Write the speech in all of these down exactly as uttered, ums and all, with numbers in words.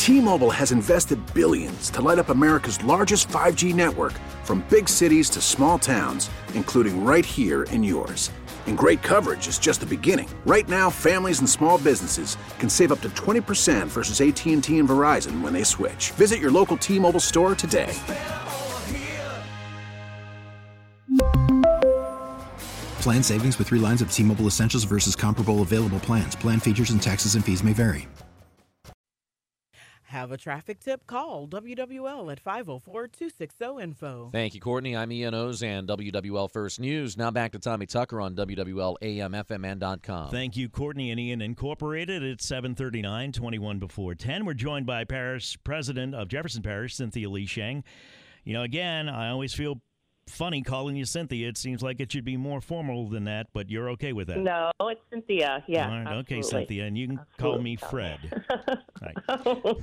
T-Mobile has invested billions to light up America's largest five G network, from big cities to small towns, including right here in yours. And great coverage is just the beginning. Right now, families and small businesses can save up to twenty percent versus A T and T and Verizon when they switch. Visit your local T-Mobile store today. Plan savings with three lines of T-Mobile Essentials versus comparable available plans. Plan features and taxes and fees may vary. Have a traffic tip? Call W W L at five oh four, two six oh, info. Thank you, Courtney. I'm Ian Ozan, W W L First News. Now back to Tommy Tucker on W W L A M F M N dot com. Thank you, Courtney and Ian Incorporated. It's seven thirty-nine, twenty-one before ten. We're joined by Parish President of Jefferson Parish, Cynthia Lee Sheng. You know, again, I always feel funny calling you Cynthia. It seems like it should be more formal than that, but you're okay with that? No, it's Cynthia. Yeah. All right, okay, absolutely. Cynthia, and you can Absolutely. call me Fred. Right.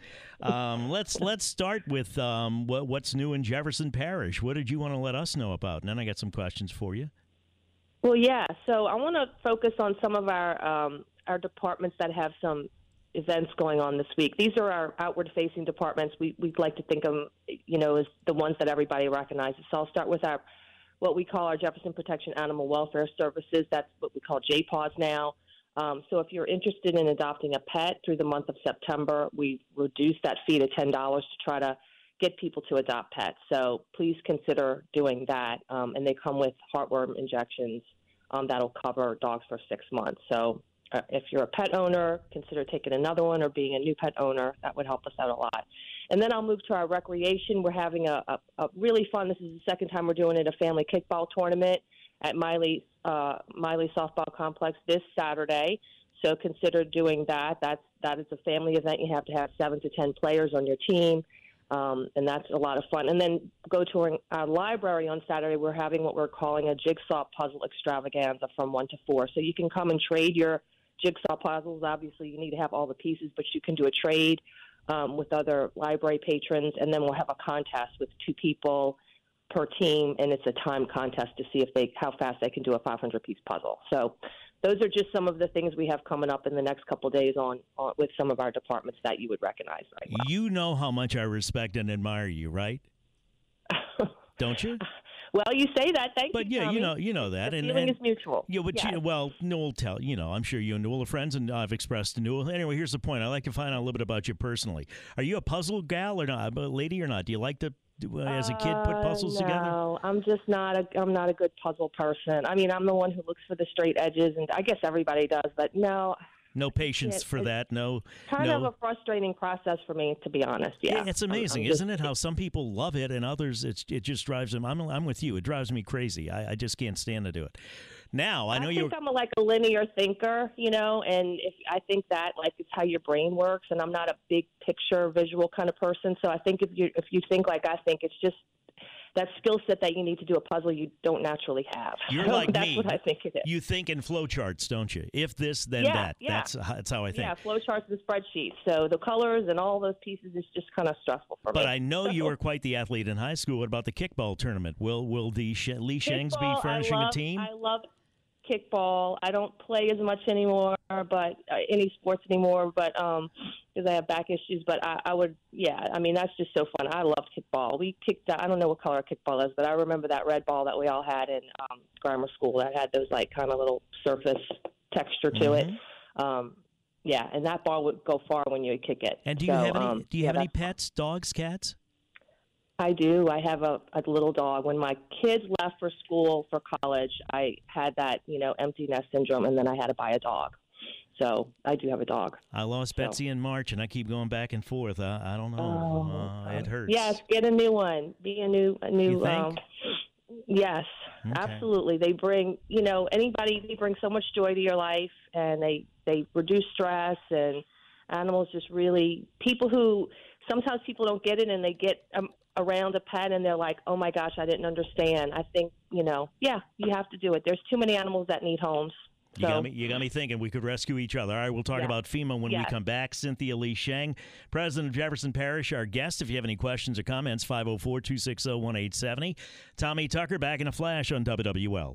Um, let's let's start with um, what, what's new in Jefferson Parish. What did you want to let us know about? And then I got some questions for you. Well, yeah. So I want to focus on some of our um, our departments that have some events going on this week. These are our outward-facing departments. We we'd like to think of them, you know, as the ones that everybody recognizes. So I'll start with our what we call our Jefferson Protection Animal Welfare Services. That's what we call J PAWS now. Um, so if you're interested in adopting a pet through the month of September, we've reduced that fee to ten dollars to try to get people to adopt pets. So please consider doing that. Um, and they come with heartworm injections um, that'll cover dogs for six months. So uh, if you're a pet owner, consider taking another one or being a new pet owner. That would help us out a lot. And then I'll move to our recreation. We're having a, a, a really fun, this is the second time we're doing it, a family kickball tournament at Miley uh, Miley Softball Complex this Saturday. So consider doing that. That's that is a family event. You have to have seven to ten players on your team, um, and that's a lot of fun. And then go to our library on Saturday. We're having what we're calling a jigsaw puzzle extravaganza from one to four. So you can come and trade your jigsaw puzzles. Obviously, you need to have all the pieces, but you can do a trade um, with other library patrons, and then we'll have a contest with two people per team, and it's a time contest to see if they how fast they can do a five hundred piece puzzle. So those are just some of the things we have coming up in the next couple of days on, on with some of our departments that you would recognize right now. You know how much I respect and admire you, right? Don't you? Well, you say that. Thank but you, yeah, Tommy. you know, you know that. The and, feeling and, is mutual. Yeah, but yes. you, well, Newell tell you know. I'm sure you and Newell are friends, and I've expressed to Newell. Anyway, here's the point. I like to find out a little bit about you personally. Are you a puzzle gal or not, a lady or not? Do you like to, uh, as a kid, put puzzles uh, no, together? No, I'm just not a. I'm not a good puzzle person. I mean, I'm the one who looks for the straight edges, and I guess everybody does. But no. No patience for that. No. Kind no. of a frustrating process for me, to be honest. Yeah, yeah it's amazing, I'm, I'm isn't just, it? How some people love it and others, it's, it just drives them. I'm, I'm with you. It drives me crazy. I, I just can't stand to do it. Now I know I you. think I'm a, like a linear thinker, you know, and if I think that like it's how your brain works, and I'm not a big picture, visual kind of person. So I think if you if you think like I think, it's just that skill set that you need to do a puzzle you don't naturally have. You're so like that's me. That's what I think it is. You think in flowcharts, don't you? If this, then yeah, that. Yeah. That's, that's how I think. Yeah, flowcharts and spreadsheets. So the colors and all those pieces is just kind of stressful for but me. But I know you were quite the athlete in high school. What about the kickball tournament? Will Will the Sh- Lee Shengs be furnishing I love, a team? I love kickball. I don't play as much anymore, but uh, any sports anymore, but um, because I have back issues. But I, I would, yeah. I mean, that's just so fun. I love kickball. We kicked. I don't know what color kickball is, but I remember that red ball that we all had in um, grammar school that had those like kind of little surface texture to mm-hmm. it. Um, yeah, and that ball would go far when you would kick it. And do you so, have any? Um, do you yeah, have any pets? Dogs, cats? I do. I have a, a little dog. When my kids left for school for college, I had that, you know, empty nest syndrome, and then I had to buy a dog. So I do have a dog. I lost so. Betsy in March, and I keep going back and forth. I, I don't know. Oh, uh, it hurts. Yes, get a new one. Be a new, a new. You think? Um, yes, okay. absolutely. They bring, you know, anybody. They bring so much joy to your life, and they they reduce stress. And animals just really people who sometimes people don't get it, and they get um, around a pet, and they're like, "Oh my gosh, I didn't understand." I think, you know, yeah, you have to do it. There's too many animals that need homes. You, so, got me, you got me thinking we could rescue each other. All right, we'll talk yeah. about FEMA when yes. we come back. Cynthia Lee Sheng, President of Jefferson Parish, our guest. If you have any questions or comments, five oh four, two six oh, one eight seven oh. Tommy Tucker back in a flash on W W L.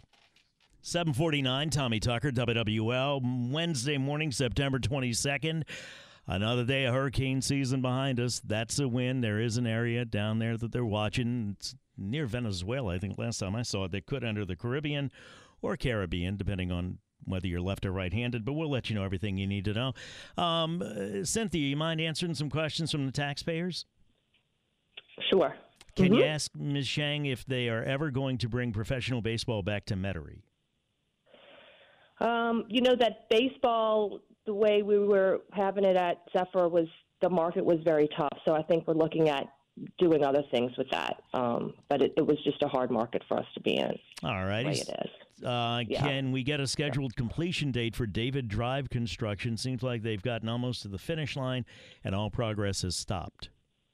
seven forty-nine, Tommy Tucker, W W L, Wednesday morning, September twenty-second. another day of hurricane season behind us. That's a win. There is an area down there that they're watching. It's near Venezuela. I think last time I saw it, they could enter the Caribbean or Caribbean, depending on whether you're left or right-handed, but we'll let you know everything you need to know. Um, uh, Cynthia, you mind answering some questions from the taxpayers? Sure. Can mm-hmm. you ask Miz Shang if they are ever going to bring professional baseball back to Metairie? Um, you know, that baseball, the way we were having it at Zephyr, was the market was very tough. So I think we're looking at doing other things with that. Um, but it, it was just a hard market for us to be in. All right. The way it is. Uh, Yeah. Can we get a scheduled completion date for David Drive construction? Seems like they've gotten almost to the finish line and all progress has stopped.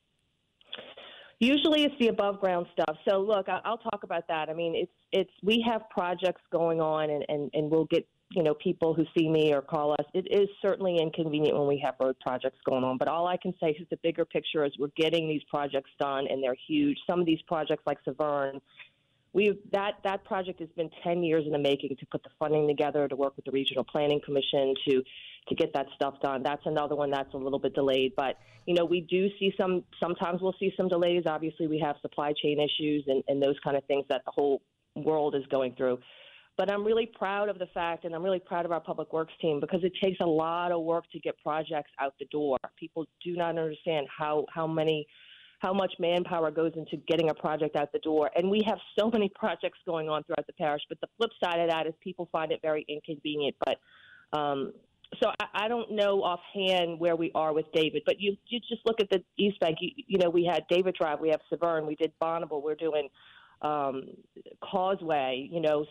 Usually it's the above ground stuff. So look, I- I'll talk about that. I mean, it's it's we have projects going on, and, and, and we'll get you know people who see me or call us. It is certainly inconvenient when we have road projects going on. But all I can say is the bigger picture is we're getting these projects done, and they're huge. Some of these projects, like Severn, we that that project has been ten years in the making to put the funding together, to work with the Regional Planning Commission to to get that stuff done. That's another one that's a little bit delayed. But, you know, we do see some, sometimes we'll see some delays. Obviously, we have supply chain issues and, and those kind of things that the whole world is going through. But I'm really proud of the fact, and I'm really proud of our Public Works team, because it takes a lot of work to get projects out the door. People do not understand how, how many how much manpower goes into getting a project out the door. And we have so many projects going on throughout the parish. But the flip side of that is people find it very inconvenient. But um, so I, I don't know offhand where we are with David. But you, you just look at the East Bank. You, you know, we had David Drive, we have Severn, we did Bonneville, we're doing um, Causeway, you know,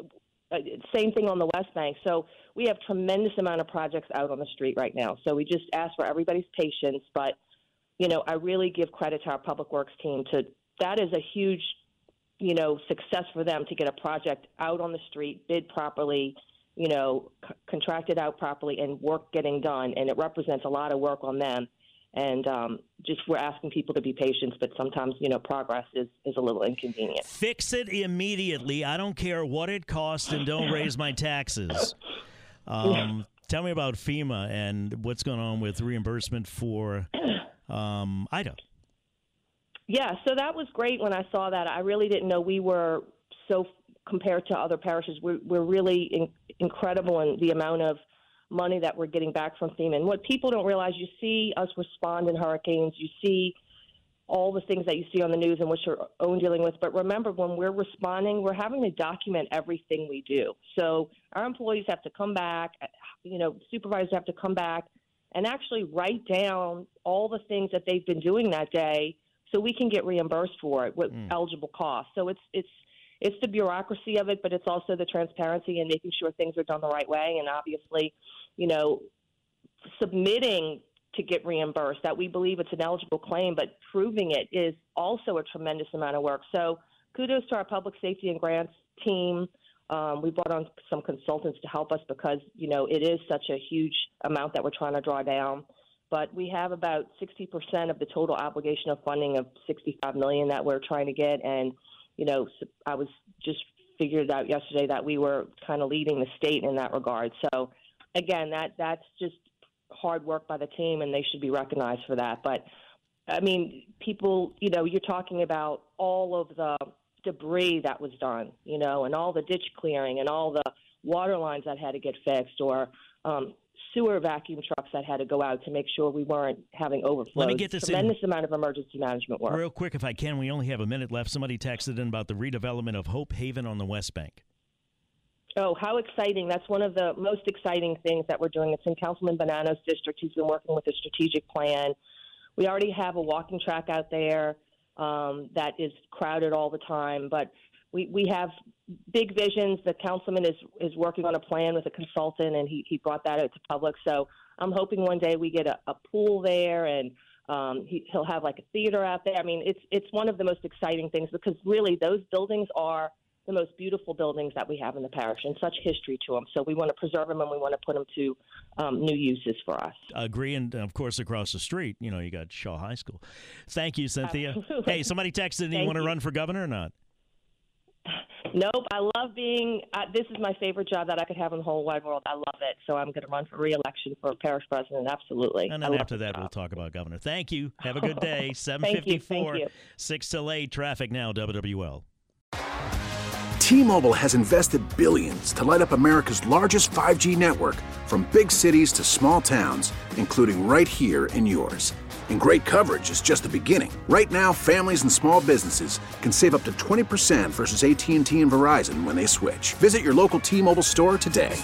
same thing on the West Bank. So we have tremendous amount of projects out on the street right now. So we just ask for everybody's patience. But you know, I really give credit to our Public Works team. To that is a huge, you know, success for them to get a project out on the street, bid properly, you know, c- contracted out properly, and work getting done. And it represents a lot of work on them. And um, just we're asking people to be patient, but sometimes, you know, progress is, is a little inconvenient. Fix it immediately. I don't care what it costs, and don't raise my taxes. Um, tell me about FEMA and what's going on with reimbursement for Um, Ida. Yeah, so that was great when I saw that. I really didn't know we were so, compared to other parishes, we're, we're really in, incredible in the amount of money that we're getting back from FEMA. And what people don't realize, you see us respond in hurricanes, you see all the things that you see on the news and what you're own dealing with. But remember, when we're responding, we're having to document everything we do. So our employees have to come back, you know, supervisors have to come back and actually write down all the things that they've been doing that day so we can get reimbursed for it with mm. eligible costs. So it's it's it's the bureaucracy of it, but it's also the transparency and making sure things are done the right way. And obviously, you know, submitting to get reimbursed, that we believe it's an eligible claim, but proving it is also a tremendous amount of work. So kudos to our public safety and grants team. Um, we brought on some consultants to help us because, you know, it is such a huge amount that we're trying to draw down. But we have about sixty percent of the total obligation of funding of sixty-five million dollars that we're trying to get. And, you know, I was just figured out yesterday that we were kind of leading the state in that regard. So, again, that that's just hard work by the team, and they should be recognized for that. But, I mean, people, you know, you're talking about all of the debris that was done, you know, and all the ditch clearing and all the water lines that had to get fixed, or um, sewer vacuum trucks that had to go out to make sure we weren't having overflows. Let me get this Tremendous in amount of emergency management work. real quick, if I can. We only have a minute left. Somebody texted in about the redevelopment of Hope Haven on the West Bank. Oh, how exciting. That's one of the most exciting things that we're doing. It's in Councilman Bonanno's district. He's been working with a strategic plan. We already have a walking track out there um, that is crowded all the time, but we, we have big visions. The councilman is, is working on a plan with a consultant, and he, he brought that out to public. So I'm hoping one day we get a, a pool there, and um, he, he'll have like a theater out there. I mean, it's it's one of the most exciting things, because really those buildings are the most beautiful buildings that we have in the parish, and such history to them. So we want to preserve them, and we want to put them to um, new uses for us. Agree, and of course across the street, you know, you got Shaw High School. Thank you, Cynthia. Absolutely. Hey, somebody texted in, you want to run for governor or not? Nope. I love being, uh, this is my favorite job that I could have in the whole wide world. I love it. So I'm going to run for re-election for parish president. Absolutely. And then after that, job. we'll talk about governor. Thank you. Have a good day. seven fifty-four, six till eight. Traffic now, W W L. T-Mobile has invested billions to light up America's largest five G network, from big cities to small towns, including right here in yours. And great coverage is just the beginning. Right now, families and small businesses can save up to twenty percent versus A T and T and Verizon when they switch. Visit your local T-Mobile store today.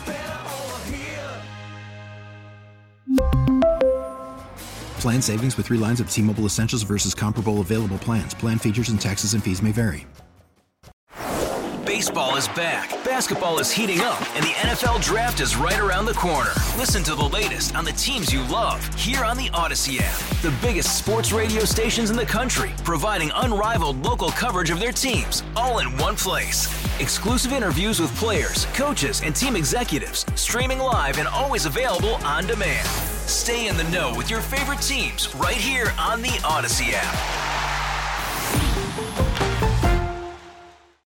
Plan savings with three lines of T-Mobile Essentials versus comparable available plans. Plan features and taxes and fees may vary. Baseball is back, basketball is heating up, and the N F L Draft is right around the corner. Listen to the latest on the teams you love here on the Odyssey app. The biggest sports radio stations in the country, providing unrivaled local coverage of their teams, all in one place. Exclusive interviews with players, coaches, and team executives, streaming live and always available on demand. Stay in the know with your favorite teams right here on the Odyssey app.